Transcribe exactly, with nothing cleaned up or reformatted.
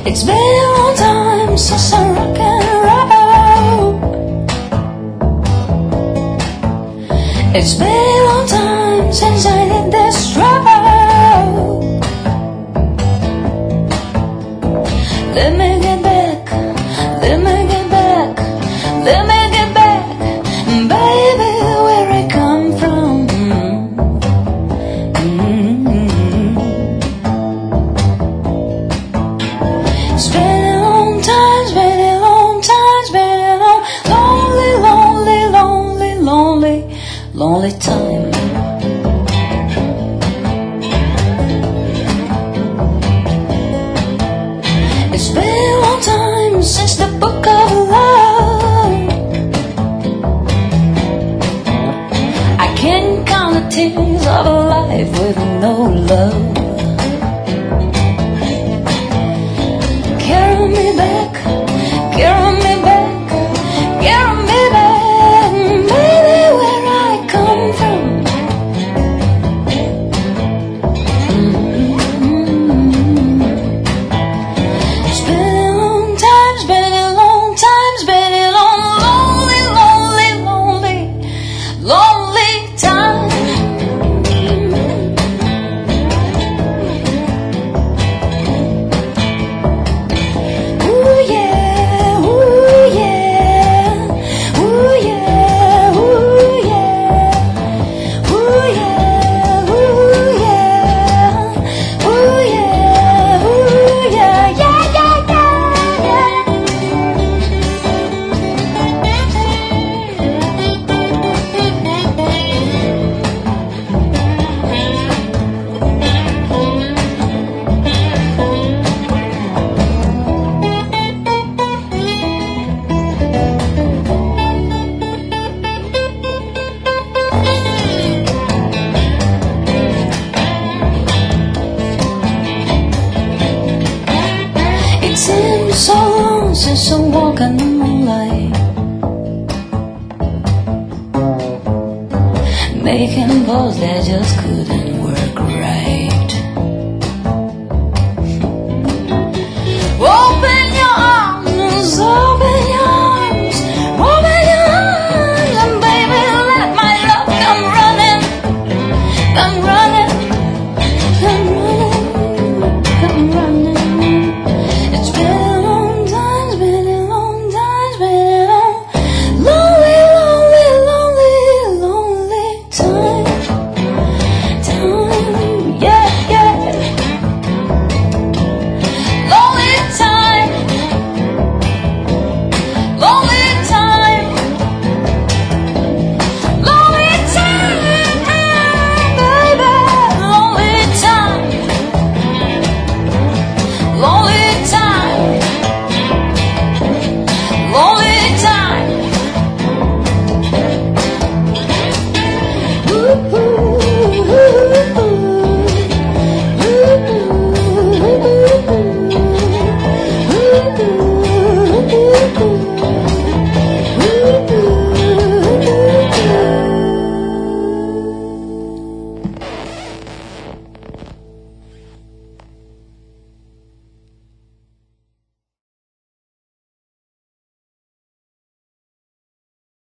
It's been a long time since I rock and roll. It's been a long time since I hit this road. Let me get back, let me get back, let me get back, baby, where I come from. Mm-hmm. It's been a long time, it's been a long time, it's been a long, lonely, lonely, lonely, lonely, lonely time. It's been a long time since the book of love. I can't count the tears of a life with no love. Carry me back, carry me back, carry me back, baby, where I come from. Mm-hmm. It's been a long time, it's been a long time, it's been a long, lonely, lonely, lonely, lonely time. It seems so long since I walk in the moonlight, making balls that just could